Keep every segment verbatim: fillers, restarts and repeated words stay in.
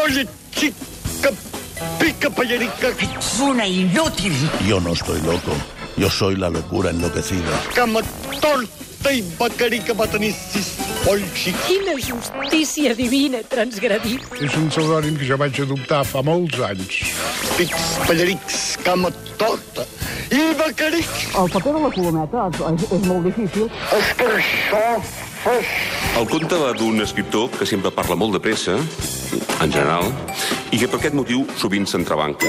Oye, chica, pica payerica. Una inútil. Yo no estoy loco. Yo soy la locura enloquecida. Cama torta i becarica va tenir sis polls. Quina justícia divina transgredit. És un pseudònim que jo vaig adoptar fa molts anys. Pics, pallerics, cama torta i becaric. El paper de la colometa és, és molt difícil. És per això fos... El conte va d'un escriptor que sempre parla molt de pressa, en general, i que per aquest motiu sovint s'entrebanca.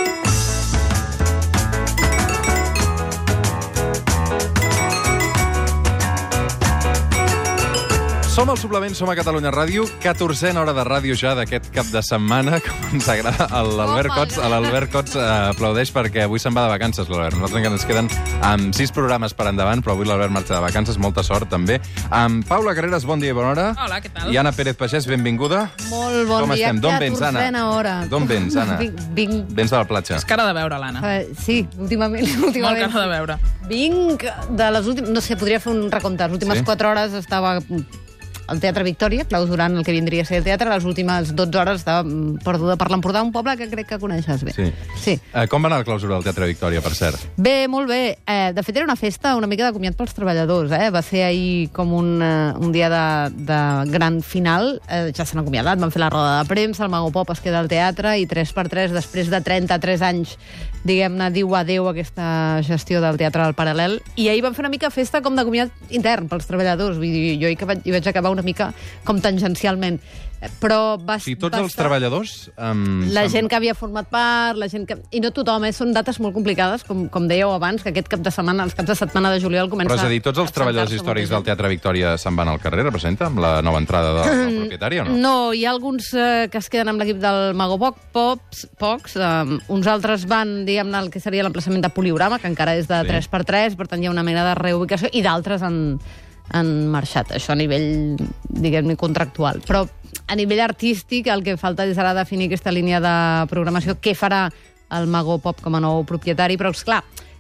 Som al Suplement, som a Catalunya Ràdio, catorzena hora de ràdio ja d'aquest cap de setmana, com ens agrada. L'Albert Cots, l'Albert Cots eh, aplaudeix perquè avui se'n va de vacances, l'Albert. Nosaltres encara ens queden amb sis programes per endavant, però avui l'Albert marxa de vacances, molta sort també. Amb Paula Carreras, bon dia i bona hora. Hola, què tal? I Anna Pérez Pagès, benvinguda. Molt bon com dia. estem? D'on vens, Anna? catorzena hora. D'on vens, Anna? Vinc, vinc... Vens de la platja. És cara de veure, l'Anna. Uh, sí, últimament. últimament. Molt cara de veure. Vinc de les últimes... No sé, podria fer un recompte. Les últimes Sí? quatre hores estava al Teatre Victòria, clausurant el que vindria a ser el teatre. Les últimes dotze hores estava perduda per l'Empordà, un poble que crec que coneixes bé. Sí. sí. Eh, com va anar la clausura del Teatre Victòria, per cert? Bé, molt bé. Eh, de fet, era una festa una mica de comiat pels treballadors. Eh? Va ser ahir com un, uh, un dia de, de gran final. Eh, ja s'han acomiadat, van fer la roda de premsa, el Mago Pop es queda al teatre i tres per tres, després de trenta-tres anys, diguem-ne, diu adéu a aquesta gestió del teatre al Paral·lel. I ahir van fer una mica festa com de comiat intern pels treballadors. Vull dir, jo hi vaig, hi vaig acabar una mica com tangencialment. Però va, Sí, tots va els estar... treballadors... Um, La se'n- gent que havia format part, la gent que... I no tothom, eh? Són dates molt complicades, com, com dèieu abans, que aquest cap de setmana, els caps de setmana de juliol comença... Però és a dir, tots els treballadors històrics del Teatre Victòria se'n van al carrer, representa, amb la nova entrada de, del propietari, o no? No, hi ha alguns eh, que es queden amb l'equip del Mago Pop, Pops, pocs, eh, uns altres van, diguem-ne, al que seria l'emplaçament de Poliorama, que encara és de Sí. tres per tres, per tant hi ha una mena de reubicació, i d'altres han, han marxat, això a nivell, diguem-ne, contractual. Però a nivell artístic el que falta és ara definir aquesta línia de programació, què farà el Mago Pop com a nou propietari, però, esclar,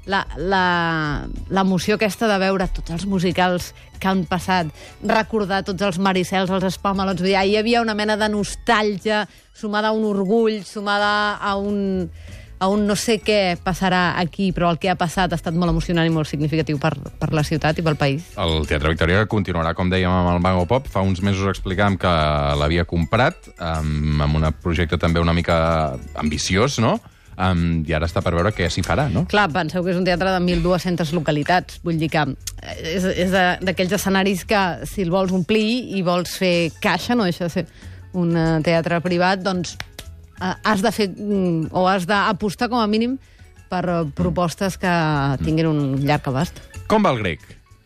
l'emoció aquesta de veure tots els musicals que han passat, recordar tots els Maricels, els Spamalot, vull dir, hi havia una mena de nostàlgia sumada a un orgull, sumada a un, a un no sé què passarà aquí, però el que ha passat ha estat molt emocionant i molt significatiu per, per la ciutat i pel país. El Teatre Victòria continuarà, com dèiem, amb el Mago Pop. Fa uns mesos explicàvem que l'havia comprat, amb, amb un projecte també una mica ambiciós, no? Um, I ara està per veure què s'hi farà, no? Clar, penseu que és un teatre de mil dues-centes localitats. Vull dir que és, és de- d'aquells escenaris que, si el vols omplir i vols fer caixa, no deixa de ser un eh, teatre privat, doncs eh, has de fer, mm, o has d'apostar com a mínim per eh, propostes que tinguin un llarg abast. Com va el grec?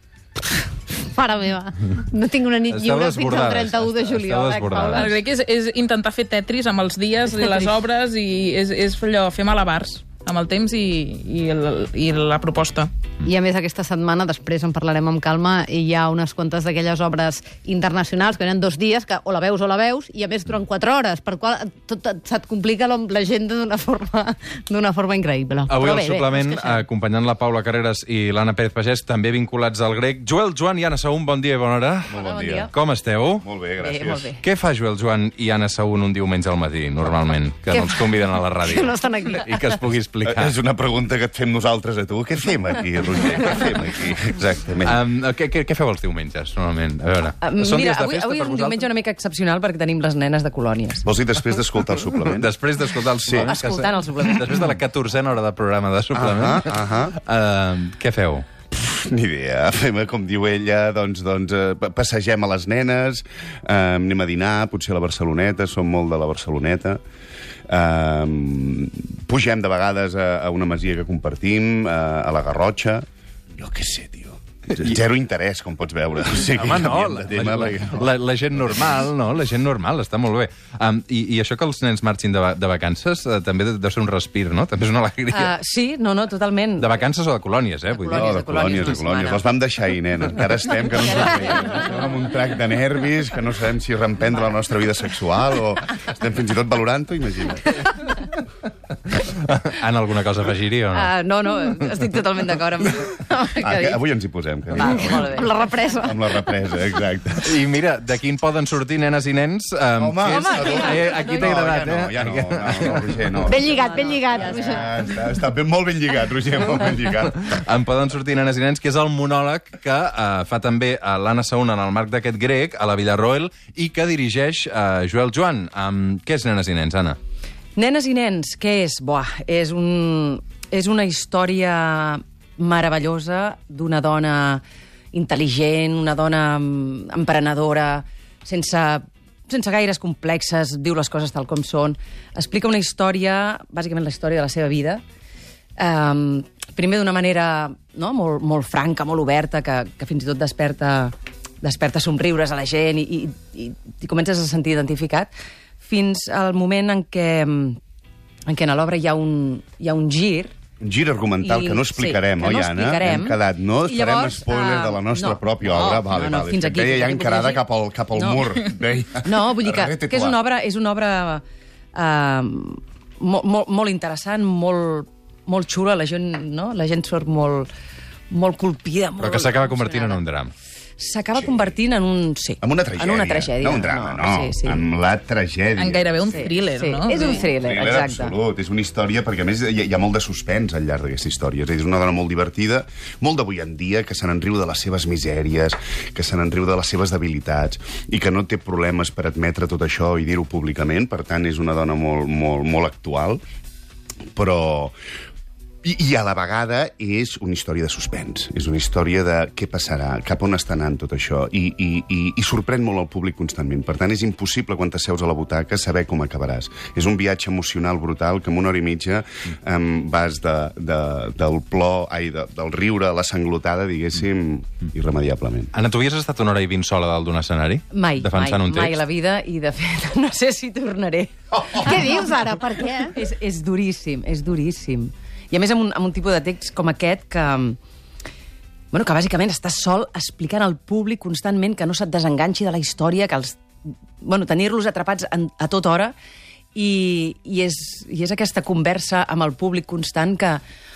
Mare meva, no tinc una nit Esteu lliure fins al desbordades, trenta-u de esteu juliol. eh, desbordades. Paula? El grec és, és intentar fer Tetris amb els dies És i les Tetris. obres i és, és allò, fer malabars amb el temps i, i, el, i la proposta. I a més aquesta setmana, després en parlarem amb calma, hi ha unes quantes d'aquelles obres internacionals que venen dos dies, que o la veus o la veus, i a més duren quatre hores, per qual tot se't complica l'agenda d'una forma, d'una forma increïble. Avui Però al bé, bé, suplement, no es queixem. acompanyant la Paula Carreras i l'Anna Pérez Pagès, també vinculats al grec, Joel Joan i Anna Saún, bon dia i bona hora. Molt bon dia. Com esteu? Molt bé, gràcies. Bé, molt bé. Què fa Joel Joan i Anna Saún un diumenge al matí, normalment, que Què no els fa? conviden a la ràdio? Que no estan aquí. I que es pugui explicar. És una pregunta que et fem nosaltres a tu. Què fem aquí, Roger? Què fem aquí? Exactament. Um, què, què, què feu els diumenges, normalment? A veure, Uh, són mira, dies de avui, festa avui per és un vosaltres? diumenge una mica excepcional perquè tenim les nenes de colònies. Vols dir després d'escoltar el suplement? Després d'escoltar el suplement. que Escoltant se- el suplement. Després de la catorzena hora de programa de suplement. Ahà, ahà. Uh, què feu? Ni idea. Fem, com diu ella, doncs, doncs eh, pa- passegem a les nenes, eh, anem a dinar, potser a la Barceloneta, som molt de la Barceloneta. Eh, pugem de vegades a, a una masia que compartim, eh, a la Garrotxa. Jo què sé, tio. Zero interès, com pots veure. O sigui, Home, no, canviem la, de tema, la, perquè- la, la gent normal, no? La gent normal, està molt bé. Um, i, I això que els nens marxin de, va- de vacances uh, també deu ser un respir, no? També és una alegria. Uh, sí, no, no, totalment. De vacances o de colònies, eh? Vull dir. No, de colònies, de una colònies. setmana. Les vam deixar ahir, nena. Encara estem, que no ens veiem. Estem amb un trac de nervis, que no sabem si reemprendre la nostra vida sexual o estem fins i tot valorant-ho, imagina't. Anna, alguna cosa a afegir-hi o no? Uh, no, no, estic totalment d'acord amb, amb el que Ah, ha que dit. avui ens hi posem. Que Va, molt bé. Amb la represa. Amb la represa, exacte. I mira, d'aquí en poden sortir nenes i nens. Um, Home, que és, home, eh, aquí t'ha agradat, no, eh? ja no, ja no, no, no, Roger, no. Ben lligat, ben lligat. Roger. Ja està, està ben, molt ben lligat, Roger, molt ben lligat. En poden sortir nenes i nens, que és el monòleg que uh, fa també uh, l'Anna Sauna en el marc d'aquest grec, a la Villarroel, i que dirigeix uh, Joel Joan. Um, què és Nenes i nens, Anna? Nenes i nens, què és? Buah, és, un, és una història meravellosa d'una dona intel·ligent, una dona mm, emprenedora, sense, sense gaires complexes, diu les coses tal com són. Explica una història, bàsicament la història de la seva vida, um, primer d'una manera no, molt, molt franca, molt oberta, que, que fins i tot desperta, desperta somriures a la gent i, i, i, i comences a sentir identificat, fins al moment en què, en què a l'obra hi ha un, hi ha un gir. Un gir argumental I- que no explicarem, sí, que oi, no Anna? explicarem. Hem quedat, no I farem llavors, spoiler uh, de la nostra no, pròpia no, obra. Vale, no, no, vale. fins És que aquí, Deia fins ja aquí encarada podria cap al, cap al No. mur. Deia. No, vull dir que, Arrete que és tu, una ah. obra, és una obra uh, molt, molt, molt interessant, molt, molt xula, la gent, no? La gent surt molt, molt colpida. Però molt que s'acaba convertint en emocionada. un drama. S'acaba convertint en un... Sí, En una tragèdia. En una tragèdia. No un drama, no. Sí, sí. En la tragèdia. En gairebé un Sí, thriller, sí. no? És un thriller, Thriller exacte. absolut. És una història, perquè a més hi ha, hi ha molt de suspens al llarg d'aquesta història. És a dir, és una dona molt divertida, molt d'avui en dia, que se n'enriu de les seves misèries, que se n'enriu de les seves debilitats, i que no té problemes per admetre tot això i dir-ho públicament. Per tant, és una dona molt, molt, molt actual, però... I, I a la vegada és una història de suspens. És una història de què passarà, cap on està anant tot això. I, i, i, i sorprèn molt el públic constantment. Per tant, és impossible, quan t'asseus a la butaca, saber com acabaràs. És un viatge emocional brutal que en una hora i mitja um, vas de, de, del plor, ai, de, del riure a la sanglotada, diguéssim, irremediablement. Anna, tu havies estat una hora i vint sola dalt d'un escenari? Mai, defensant mai, un text? mai a la vida, i de fet no sé si tornaré. Què dius ara? Per què? És, és duríssim, és duríssim. I a més amb un, amb un tipus de text com aquest que... Bueno, que bàsicament estàs sol explicant al públic constantment que no se't desenganxi de la història, que els... Bueno, tenir-los atrapats en, a tota hora, i, i, és, i és aquesta conversa amb el públic constant que,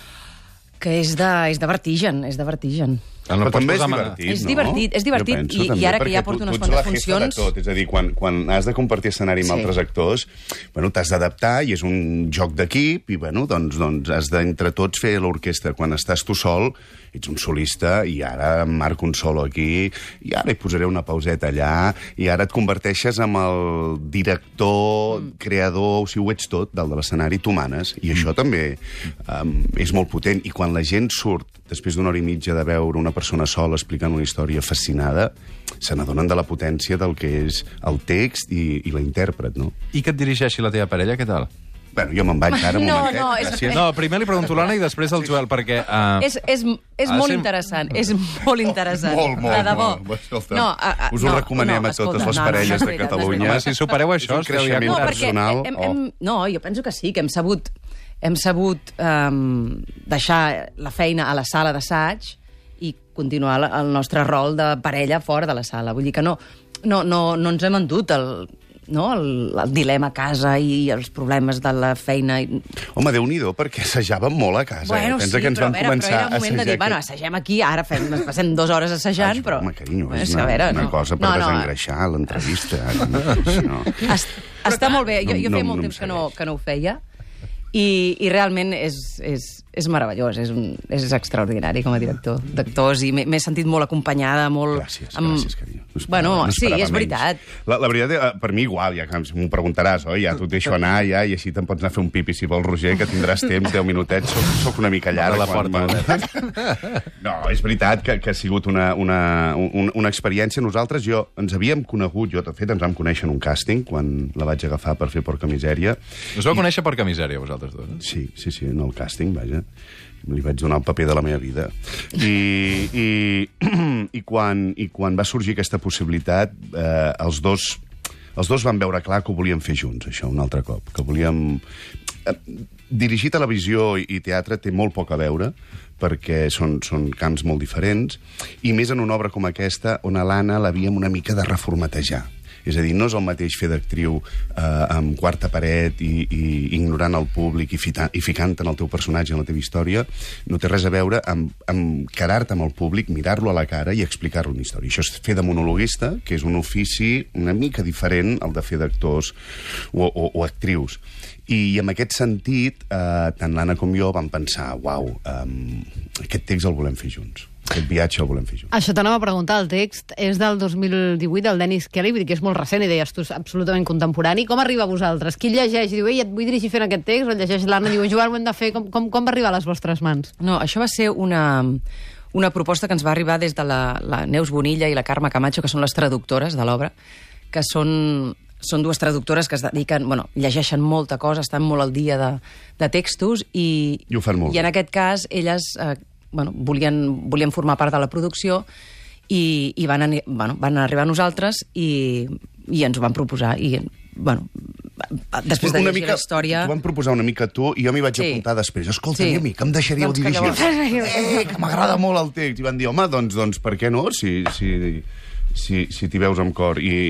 que és, de, és de vertigen, és de vertigen. Però també és divertit, És no? divertit, és divertit, Jo penso, i- i també, ara que perquè ja porto tu- unes tu ets la quantes jefa de funcions- tot. És a dir, quan, quan has de compartir escenari amb Sí. altres actors, bueno, t'has d'adaptar i és un joc d'equip i bueno, doncs, doncs has d'entre tots fer l'orquestra. Quan estàs tu sol, ets un solista i ara em marco un solo aquí i ara hi posaré una pauseta allà i ara et converteixes en el director, mm. creador, o sigui, ho ets tot dalt de l'escenari, tu manes. I això també um, és molt potent. I quan la gent surt després d'una hora i mitja de veure una persona sola explicant una història fascinada, se n'adonen de la potència del que és el text i, i la intèrpret, no? I que et dirigeixi la teva parella, què tal? Bueno, jo me'n vaig ara un No, momentet. no, és- gràcies. No, primer li pregunto l'Anna i després el Joel, perquè... Uh, És, és, és ha de molt ser- interessant, és molt interessant. Molt, molt, de debò. molt. Escolta, no, a, a, us ho no, recomanem no, a totes escolta, les no, no, parelles no és de veritat, Catalunya. No, és home, veritat. si supereu això, És un esteu ja... creixement no, perquè personal, hem, o- hem, no, jo penso que sí, que hem sabut, hem sabut um, deixar la feina a la sala d'assaig i continuar la- el nostre rol de parella fora de la sala. Vull dir que no, no, no, no ens hem endut el, no, el, el dilema a casa i els problemes de la feina. I... Home, Déu-n'hi-do, perquè assajàvem molt a casa. Bueno, eh? Pensa sí, que ens però, vam a veure, començar però era a un moment de dir, assajar bueno, aquest- assagem aquí, ara fem, ens passem dues hores assajant, però... Home, carinyo, Bueno, és que, a una, veure, una no. cosa per No, no, desengreixar l'entrevista. No. Es, està molt bé, jo, No, jo no, feia molt no em temps que no, segueix. que no ho feia, i, i realment és, és, és meravellós, és, un, és extraordinari com a director d'actors, i m'he m'he sentit molt acompanyada, molt... Gràcies, gràcies, carinyo. No esperava- Bueno, no sí, esperava és menys. veritat. La, la veritat, eh, per mi igual, ja que m'ho preguntaràs, oi? Ja t'ho deixo anar, ja, i així te'n pots anar a fer un pipi, si vols, Roger, que tindràs temps, deu minutets, soc, soc una mica llarg. Obre la quan porta, me- No, és veritat que, que ha sigut una, una, una, una experiència. Nosaltres, jo, ens havíem conegut, jo, de fet, ens vam conèixer en un càsting, quan la vaig agafar per fer Porca Misèria. Us vau conèixer per misèria, vosaltres dos, eh? Sí, sí, sí, en el càsting, vaja. Li vaig donar el paper de la meva vida. I, i, i, quan, i quan va sorgir aquesta possibilitat, eh, els dos els dos van veure clar que ho volíem fer junts, això, un altre cop. Que volíem... Eh, dirigir televisió i teatre té molt poc a veure, perquè són, són camps molt diferents, i més en una obra com aquesta, on a l'Anna l'havíem una mica de reformatejar. És a dir, no és el mateix fer d'actriu eh, amb quarta paret i, i ignorant el públic i, fita, i ficant en el teu personatge, en la teva història, no té res a veure amb, amb quedar-te amb el públic, mirar-lo a la cara i explicar-lo una història. Això és fer de monologuista, que és un ofici una mica diferent al de fer d'actors o, o, o actrius. I en aquest sentit, eh, tant l'Anna com jo vam pensar, uau, eh, aquest text el volem fer junts. Aquest viatge el volem fer junts. Això t'anava a preguntar, el text és del dos mil divuit, del Dennis Kelly, vull dir que és molt recent i deies tu, és absolutament contemporani. Com arriba a vosaltres? Qui llegeix i diu, ei, et vull dirigir fent aquest text? O llegeix l'Anna i diu, Joan, ho hem de fer. Com, com, com va arribar a les vostres mans? No, això va ser una, una proposta que ens va arribar des de la, la Neus Bonilla i la Carme Camacho, que són les traductores de l'obra, que són... Són dues traductores que es dediquen, bueno, llegeixen molta cosa, estan molt al dia de, de textos i, I ho fan molt i en bé. aquest cas elles eh, bueno, volien, volien formar part de la producció i, i van, bueno, van arribar a nosaltres i, i ens ho van proposar i, bueno, després de una llegir mica, la història... T'ho van proposar una mica tu i jo m'hi vaig Sí. apuntar després. Escolta, Sí. i a mi, que em deixaríeu Doncs que dirigir? llavors- Eh, que m'agrada molt el text. I van dir, home, doncs, doncs per què no? Si... si si, si t'hi veus amb cor. I,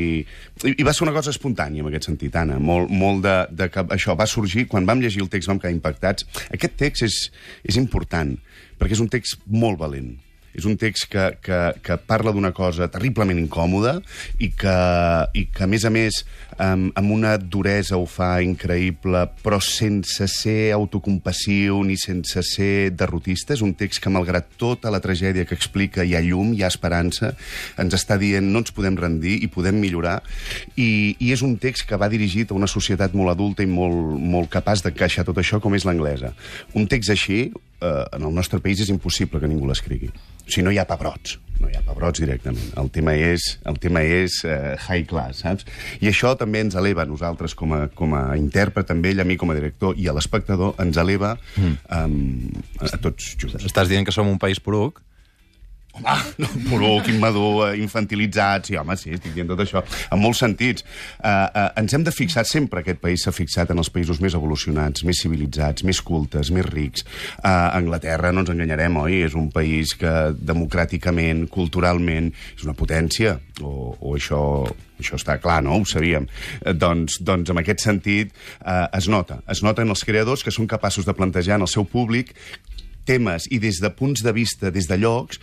i, I va ser una cosa espontània, en aquest sentit, Anna. Molt, molt de, de que això va sorgir, quan vam llegir el text vam quedar impactats. Aquest text és, és important, perquè és un text molt valent. És un text que, que, que parla d'una cosa terriblement incòmoda i que, i que a més a més, amb, amb una duresa ho fa increïble, però sense ser autocompassiu ni sense ser derrotista. És un text que, malgrat tota la tragèdia que explica, hi ha llum, hi ha esperança, ens està dient no ens podem rendir i podem millorar. I, i és un text que va dirigit a una societat molt adulta i molt, molt capaç d'encaixar tot això, com és l'anglesa. Un text així, eh, en el nostre país és impossible que ningú l'escrigui. O sigui, no hi ha pebrots, no hi ha pebrots directament. El tema és, el tema és uh, high class, saps? I això també ens eleva a nosaltres com a, com a intèrpret, també ell, a mi com a director, i a l'espectador, ens eleva mm. um, a, a tots junts. Estàs dient que som un país poruc? Home, no, poruc, immadur, infantilitzat, sí, home, sí, estic dient tot això, en molts sentits. Uh, uh, ens hem de fixar, sempre aquest país s'ha fixat en els països més evolucionats, més civilitzats, més cultes, més rics. Uh, Anglaterra, no ens enganyarem, oi? És un país que democràticament, culturalment, és una potència, o, o això... Això està clar, no? Ho sabíem. Eh, doncs, doncs, en aquest sentit, eh, es nota. Es nota en els creadors que són capaços de plantejar en el seu públic temes i des de punts de vista, des de llocs,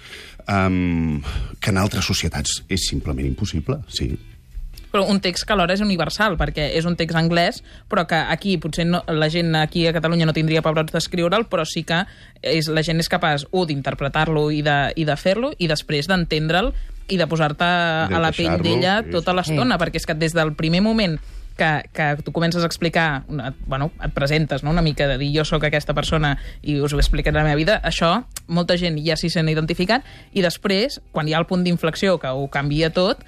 um, que en altres societats és simplement impossible, sí. Però un text que alhora és universal, perquè és un text anglès, però que aquí potser no, la gent aquí a Catalunya no tindria pebrots d'escriure'l, però sí que és, la gent és capaç, un, d'interpretar-lo i de, i de fer-lo, i després d'entendre'l i de posar-te a la pell d'ella sí, tota l'estona, perquè és que des del primer moment que, que tu comences a explicar, una, bueno, et presentes, no?, una mica de dir jo sóc aquesta persona i us ho he explicat la meva vida, això molta gent ja s'hi sent identificat, i després, quan hi ha el punt d'inflexió que ho canvia tot,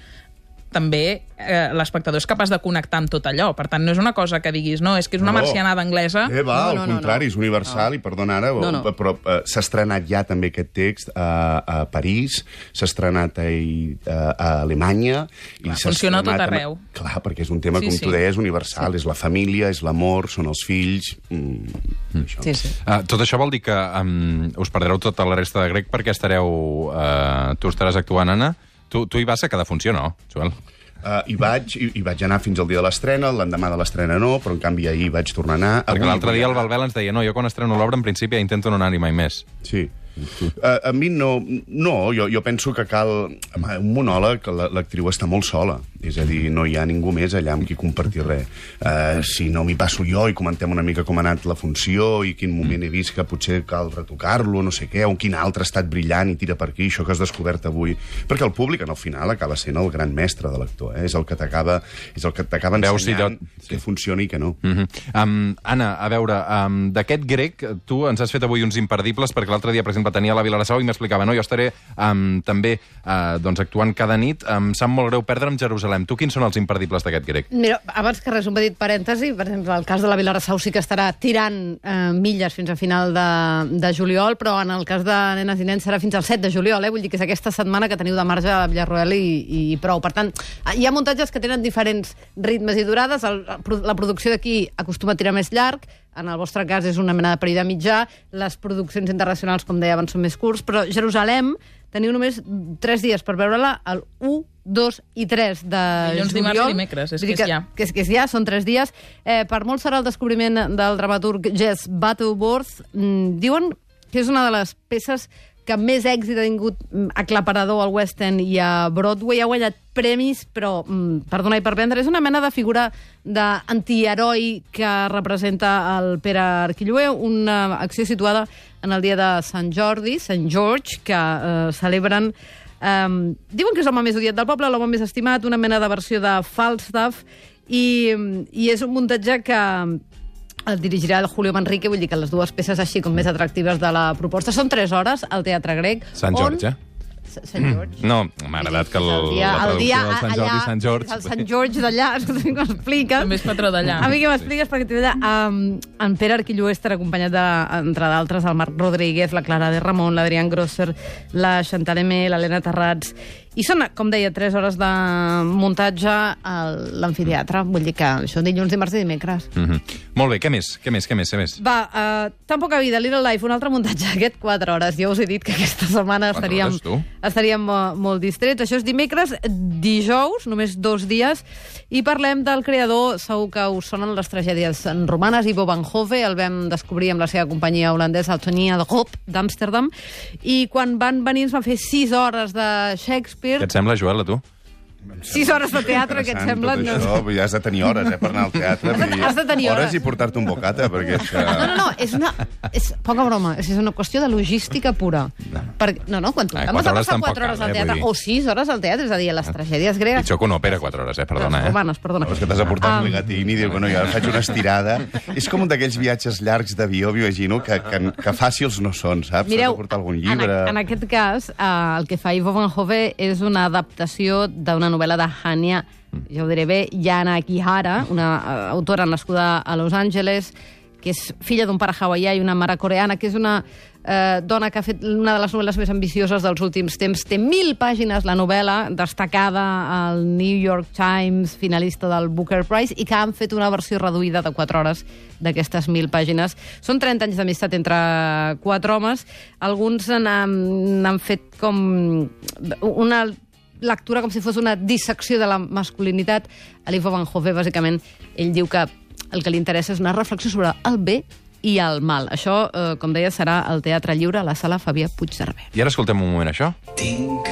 també eh, l'espectador és capaç de connectar amb tot allò. Per tant, no és una cosa que diguis, no, és que és una No. marcianada anglesa. Eh, va, No, no, al no, contrari, no. és universal, No. i perdona ara, No, no. però uh, s'ha estrenat ja també aquest text a, a París, s'ha estrenat a, a, a Alemanya... i Clar, s'ha funciona a tot estrenat arreu. A... Clar, perquè és un tema, Sí, com sí. tu deies, universal. Sí. És la família, és l'amor, són els fills... Mm, mm. Això. Sí, sí. Uh, tot això vol dir que um, us perdreu tota la resta de grec perquè estareu... Uh, tu estaràs actuant, Anna. Tu, tu hi vas a cada funció, no, Joel? Uh, hi, vaig, hi, hi vaig anar fins al dia de l'estrena, l'endemà de l'estrena no, però en canvi ahir vaig tornar a anar. Perquè Avui l'altre vull dia el anar. Balbel ens deia no, jo quan estreno l'obra en principi intento no anar-hi mai més. Sí. Uh, a mi no... No, jo, jo penso que cal... Home, un monòleg, la- l'actriu està molt sola. És a dir, no hi ha ningú més allà amb qui compartir res. Uh, si no m'hi passo jo i comentem una mica com ha anat la funció i quin moment he vist que potser cal retocar-lo, no sé què, o quin altre ha estat brillant i tira per aquí, això que has descobert avui. Perquè el públic, en el final, acaba sent el gran mestre de l'actor. Eh? És el que t'acaba és el que t'acaba Veus si ensenyant allò- sí. què funciona i què no. Mm -hmm. um, Anna, a veure, um, d'aquest grec, tu ens has fet avui uns imperdibles, perquè l'altre dia, per exemple, tenia la Vilassau i m'explicava, no, jo estaré um, també uh, doncs, actuant cada nit. Em sap molt greu perdre'm Jerusalem. Tu quins són els imperdibles d'aquest grec? Mira, abans que res, un petit parèntesi, per exemple, el cas de la Vilassau sí que estarà tirant eh, milles fins a final de, de juliol, però en el cas de Nenes i Nens serà fins al set de juliol, eh? Vull dir que és aquesta setmana que teniu de marge a Villarroel i, i prou. Per tant, hi ha muntatges que tenen diferents ritmes i durades. El, la producció d'aquí acostuma a tirar més llarg, en el vostre cas és una mena de període mitjà, les produccions internacionals, com deia abans, són més curts, però Jerusalem teniu només tres dies per veure-la, el u, dos i tres de Dilluns, juliol. dimarts i dimecres, és Vull dir que és ja. Que és, que és ja, són tres dies. Eh, per molt serà el descobriment del dramaturg Jess Butterworth. Mm, diuen que és una de les peces que més èxit ha tingut aclaparador al West End i a Broadway. Ha guanyat premis, però, mm, per donar i per vendre, és una mena de figura d'antiheroi que representa el Pere Arquilloé, una acció situada en el dia de Sant Jordi, Sant George, que eh, celebren... Um, diuen que és l'home més odiat del poble, l'home més estimat, una mena de versió de Falstaff, i, i és un muntatge que el dirigirà el Julio Manrique, vull dir que les dues peces així com més atractives de la proposta. Són tres hores al Teatre Grec. Sant George, on... eh? Sant George. No, m'ha agradat que el, el dia, la el dia, traducció del Sant Jordi, allà, Sant George... El Sant George d'allà, escolta, que m'expliques. També és patró d'allà. A mi que m'expliques, perquè t'he d'allà. Um, en Pere Arquilloé estarà acompanyat, de, entre d'altres, el Marc Rodríguez, la Clara de Ramon, l'Adrián Grosser, la Chantal Aimé, l'Helena Terrats. I són, com deia, tres hores de muntatge a l'amfiteatre. Vull dir que això dilluns, dimarts i dimecres. Mm -hmm. Molt bé, què més? Què més? Què més? Què més? Va, uh, Tampoc a vida, Little Life, un altre muntatge, aquest quatre hores. Jo us he dit que aquesta setmana estaríem, hores, tu? estaríem molt, molt distrets. Això és dimecres, dijous, només dos dies, i parlem del creador, segur que us sonen les tragèdies romanes, Ivo van Hove, el vam descobrir amb la seva companyia holandesa, el Tonia de Hoop, d'Amsterdam, i quan van venir ens van fer sis hores de Shakespeare. Què et sembla, Joel, a tu? Sis hores de teatre, que et sembla? Tot això, ja has de tenir hores, eh, per anar al teatre. Has de tenir hores. Hores i portar-te un bocata, perquè és que... No, no, no, és una... És poca broma, és una qüestió de logística pura. No, per, no, no, quan tu Ah, vas quatre a hores passar tampoc quatre hores cal, al eh, teatre, vull dir. o sis hores al teatre, és a dir, les tragèdies gregues... Pitjor que una òpera, quatre hores, eh? Perdona, eh? Romanes, perdona. No, és que t'has de portar Ah. un ligatín i diu que no, jo ara faig una estirada. És com un d'aquells viatges llargs d'avió, m'imagino, que, que, que fàcils no són, saps? Mireu, Has de portar algun en, llibre... en aquest cas, eh, el que fa Ivo van Hove és una adaptació d'una novel·la de Hanya, ja ho diré bé, Yana Kihara, una uh, autora nascuda a Los Angeles, que és filla d'un pare hawaià i una mare coreana, que és una eh, dona que ha fet una de les novel·les més ambicioses dels últims temps. Té mil pàgines, la novel·la, destacada al New York Times, finalista del Booker Prize, i que han fet una versió reduïda de quatre hores d'aquestes mil pàgines. Són trenta anys d'amistat entre quatre homes. Alguns n'han fet com una lectura com si fos una dissecció de la masculinitat. A l'Ivo van Hove, bàsicament, ell diu que el que li interessa és una reflexió sobre el bé i el mal. Això, eh, com deia, serà al Teatre Lliure, a la sala Fabià Puigcerver. I ara escoltem un moment això. Tinc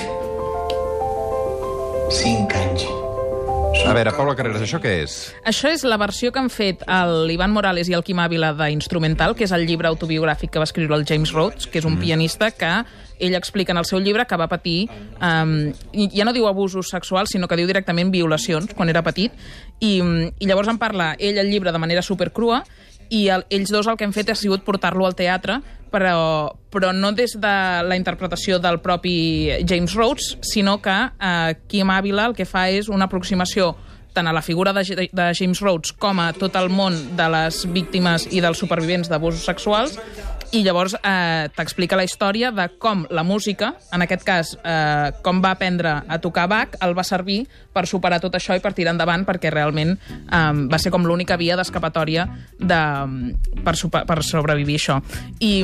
cinc anys. A veure, Paula Carreras, això què és? Això és la versió que han fet l'Ivan Morales i el Quim Ávila d'Instrumental, que és el llibre autobiogràfic que va escriure el James Rhodes, que és un mm. pianista que ell explica en el seu llibre que va patir, um, ja no diu abusos sexuals, sinó que diu directament violacions quan era petit, i, i llavors en parla ell al llibre de manera supercrua, i el, ells dos el que han fet ha sigut portar-lo al teatre, però, però no des de la interpretació del propi James Rhodes, sinó que eh, Quim Ávila el que fa és una aproximació tant a la figura de, de James Rhodes com a tot el món de les víctimes i dels supervivents d'abusos sexuals, i llavors eh, t'explica la història de com la música, en aquest cas, eh, com va aprendre a tocar Bach, el va servir per superar tot això i per tirar endavant, perquè realment eh, va ser com l'única via d'escapatòria de, per, super, per sobrevivir això. I...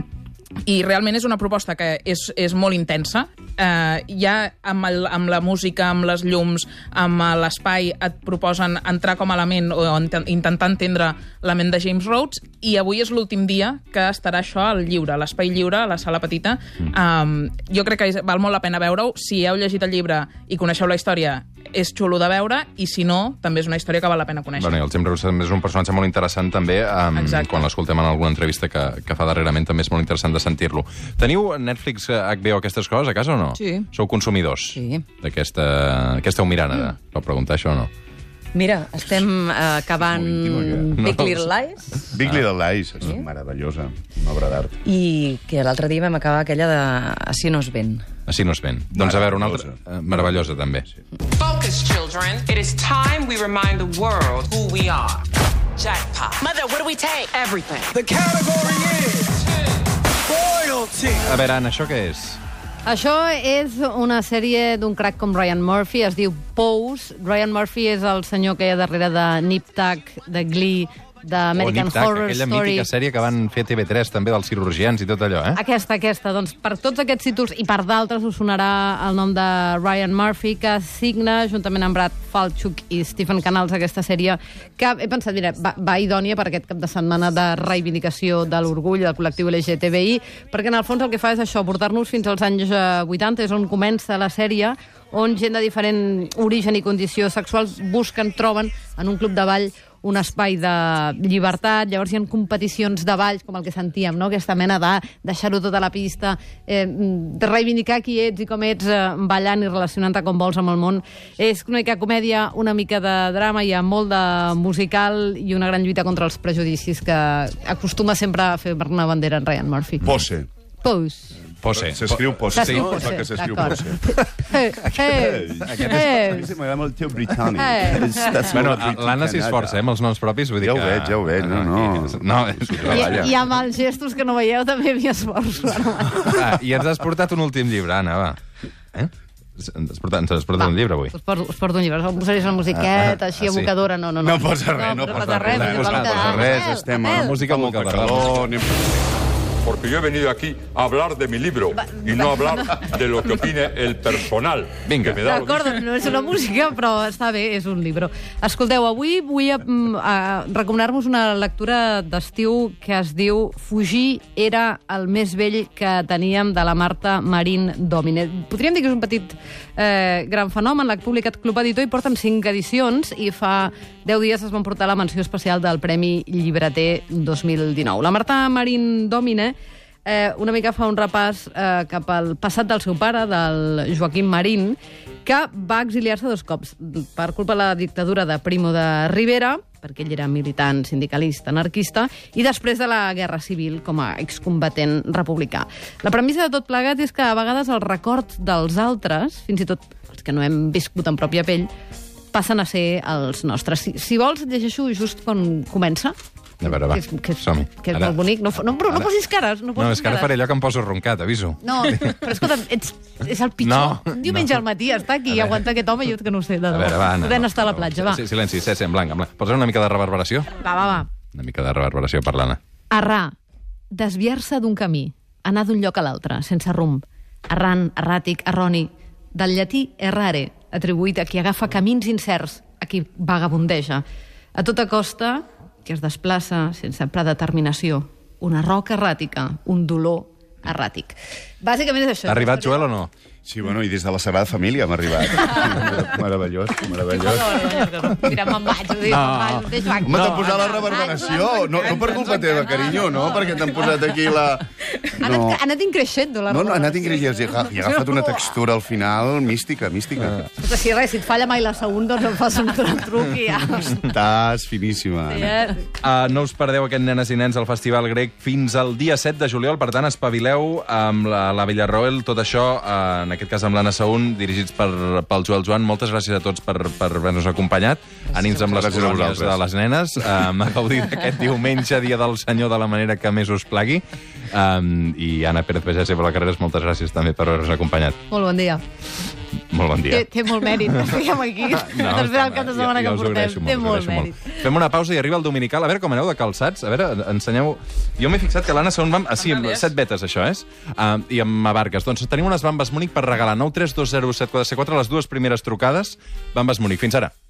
I realment és una proposta que és, és molt intensa. Eh, ja amb, el, amb la música, amb les llums, amb l'espai, et proposen entrar com a element o intentar entendre la ment de James Rhodes, i avui és l'últim dia que estarà això al lliure, a l'espai lliure, a la sala petita. Um, jo crec que val molt la pena veure-ho. Si heu llegit el llibre i coneixeu la història, és xulo de veure, i si no, també és una història que val la pena conèixer. Bueno, i el James Rhodes també és un personatge molt interessant, també, um, quan l'escoltem en alguna entrevista que, que fa darrerament, també és molt interessant de sentir-lo. Teniu Netflix, H B O, aquestes coses a casa o no? Sí. Sou consumidors? Sí. D'aquesta... Què esteu mirant ara? Mm. Per preguntar això o no? Mira, estem uh, acabant Big Little Lies. Big Little Lies, és sí? meravellosa, una obra d'art. I que l'altre dia vam acabar aquella de Així no es ven. Així no es ven. Doncs a veure, una altra... Uh, meravellosa, també. Sí. Focus, children. It is time we remind the world who we are. Jackpot. Mother, what do we take? Everything. The category is royalty. A veure, Anna, això què és? Això és una sèrie d'un crack com Ryan Murphy, es diu Pose. Ryan Murphy és el senyor que hi ha darrere de Nip Tuck, de Glee, d'American Nip Tuck, Horror aquella Story. mítica sèrie que van fer a T V tres, també, dels cirurgians i tot allò, eh? Aquesta, aquesta. Doncs per tots aquests títols i per d'altres us sonarà el nom de Ryan Murphy, que signa, juntament amb Brad Falchuk i Stephen Canals, aquesta sèrie, que he pensat, mira, va, va idònia per aquest cap de setmana de reivindicació de l'orgull del col·lectiu L G T B I, perquè en el fons el que fa és això, portar-nos fins als anys vuitanta, és on comença la sèrie, on gent de diferent origen i condició sexual busquen, troben en un club de ball un espai de llibertat. Llavors hi ha competicions de balls, com el que sentíem, no? Aquesta mena de deixar-ho tot a la pista, eh, de reivindicar qui ets i com ets eh, ballant i relacionant-te com vols amb el món. És una mica comèdia, una mica de drama, hi ha molt de musical i una gran lluita contra els prejudicis que acostuma sempre a fer una bandera en Ryan Murphy. Pose. Pose. Pose. S'escriu Pose. S'escriu no? Pose, És el que s'escriu d'acord. Pose. Hey, hey, A mi se m'agrada molt el teu britànic. Hey. Estàs Bueno, molt l'Anna s'hi esforça, eh, amb els noms propis. Vull dir Ja ho que... veig, ja ho veig, no, no. No, és... I, I amb els gestos que no veieu també m'hi esforço. Ah, I ens has portat un últim llibre, Anna, va. Eh? Ens has portat, ens has portat Va, un llibre avui. Us porto, us porto un llibre, us posaries una musiqueta, així, ah, sí. evocadora, no, no, no. No posa res, no posa res. no No posa res, estem a música molt molta calor. calor. Porque yo he venido aquí a hablar de mi libro y no a hablar de lo que opine el personal. Vinga. Que me da lo D'acord, no és una música, però està bé, és un llibre. Escolteu, avui vull mm, uh, recomanar-vos una lectura d'estiu que es diu Fugir era el més vell que teníem, de la Marta Marín Domine. Podríem dir que és un petit eh, gran fenomen. L'ha publicat Club Editor i porten cinc edicions i fa deu dies es van portar la menció especial del Premi Llibreter dos mil dinou. La Marta Marín Domine Eh, una mica fa un repàs eh, cap al passat del seu pare, del Joaquim Marín, que va exiliar-se dos cops per culpa de la dictadura de Primo de Rivera, perquè ell era militant, sindicalista, anarquista, i després de la Guerra Civil com a excombatent republicà. La premissa de tot plegat és que a vegades el record dels altres, fins i tot els que no hem viscut en pròpia pell, passen a ser els nostres. Si, si vols, llegeixo just quan comença. A veure, va, que és, que és, som-hi. que és Ara- molt bonic. No, no, no, no posis cares. No, No, posis és que ara cares. faré allò que em poso roncat, aviso. No, però escolta'm, ets, és el pitjor. No, Un diumenge no. al matí està aquí i aguanta aquest home i jo que no ho sé. De A veure, va, Anna. Podem no, estar a la no, platja, va. sí, Silenci, sí, sí, en blanc, en blanc. Posa una mica de reverberació? Va, va, va. Una mica de reverberació per l'Anna. Errar. Desviar-se d'un camí. Anar d'un lloc a l'altre, sense rumb. Errant, erràtic, erroni. Del llatí errare, atribuït a qui agafa camins incerts, a qui vagabundeja. A tota costa, que es desplaça sense predeterminació. Una roca erràtica, un dolor erràtic. Bàsicament és això. Ha arribat, Joel, o no? Sí, bueno, i des de la Sagrada Família hem arribat. Meravellós, meravellós. Mira, me'n vaig, ho dic, No. me'n vaig, ho deixo aquí. Home, t'han posat la reverberació. No, no per culpa teva, carinyo, no? Perquè t'han posat aquí la... Ha anat, ha anat increixendo, la No, no, ha anat reverberació. increïble. I ha agafat una textura al final mística, mística. Escolta, si res, si et falla mai la segunda, doncs em fas un truc i ja. Estàs finíssima, Sí, Anna. eh? Uh, no us perdeu aquest Nenes i Nens al Festival Grec fins al dia set de juliol, per tant, espavileu amb la, la Villarroel, tot això, uh, en aquest cas amb l'Anna Saún, dirigits per, pel Joel Joan. Moltes gràcies a tots per, per haver-nos acompanyat. Ànims amb les Gràcies a colònies vosaltres. de les nenes. Um, a gaudir d'aquest diumenge, dia del Senyor, de la manera que més us plagui. Um, I Anna Pérez Pagès i Paula Carreras, moltes gràcies també per haver-nos acompanyat. Molt bon dia. Molt bon dia. Té, té molt mèrit que estiguem aquí. No, després del cap de setmana ja, ja que us ho portem. agraeixo Té us molt agraeixo mèrit. Fem una pausa i arriba el dominical. A veure com aneu de calçats. A veure, ensenyeu... Jo m'he fixat que l'Anna Saún va... Ah, sí, amb set vetes, això, és? Uh, I amb Abarques. Doncs tenim unes bambes Múnich per regalar. nou tres dos zero set quatre quatre, les dues primeres trucades. Bambes Múnich. Fins ara.